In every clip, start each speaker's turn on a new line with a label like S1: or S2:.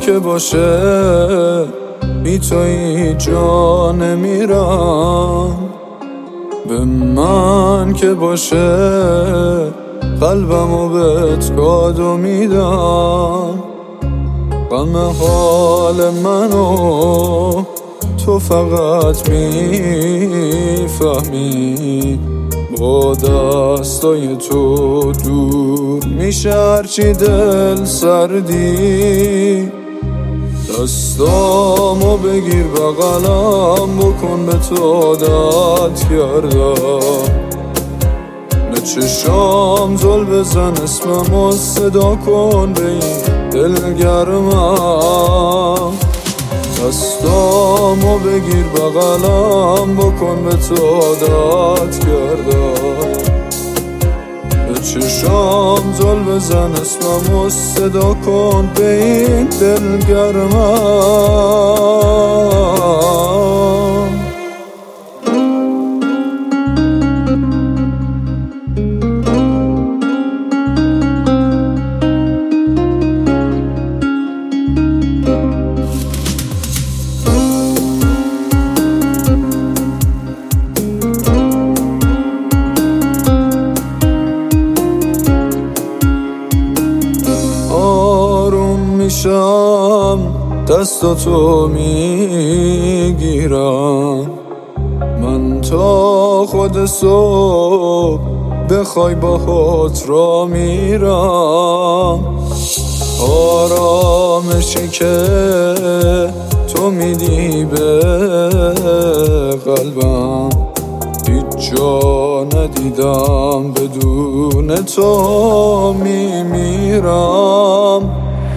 S1: که باشه بی تو هیچ جا نمیرم، به من که باشه قلبمو بهت کادو میدم. غم حال منو تو فقط میفهمی، با دستای تو دور میشه هرچی دل سردی. دستامو بگیر بغلم بکن، به تو عادت کردم. به چشام زل بزن اسممو صدا کن، به این دل گرمم. دستامو بگیر بغلم بکن، به تو عادت کردم. به چشام زل بزن اسممو صدا کن، به این دل گرمم. میشم دستاتو میگیرم، من تا خود صبح بخوای باهات را میرم. آرامشی که تو میدی به قلبم هیچ جا ندیدم، بدون تو میمیرم.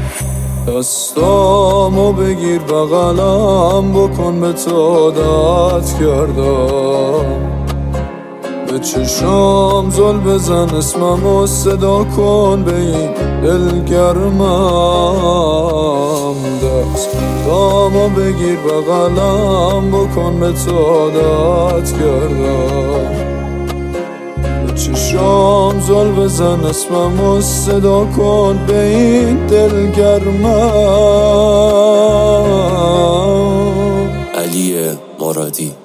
S1: دستامو بگیر بغلم بکن، به تو عادت کردم. به چشام زل بزن اسممو صدا کن، به این دل گرمم. دستامو بگیر بغلم بکن، به تو عادت کردم. چشام زل بزن اسممو صدا کن، به این دل گرمم.
S2: علی مرادی.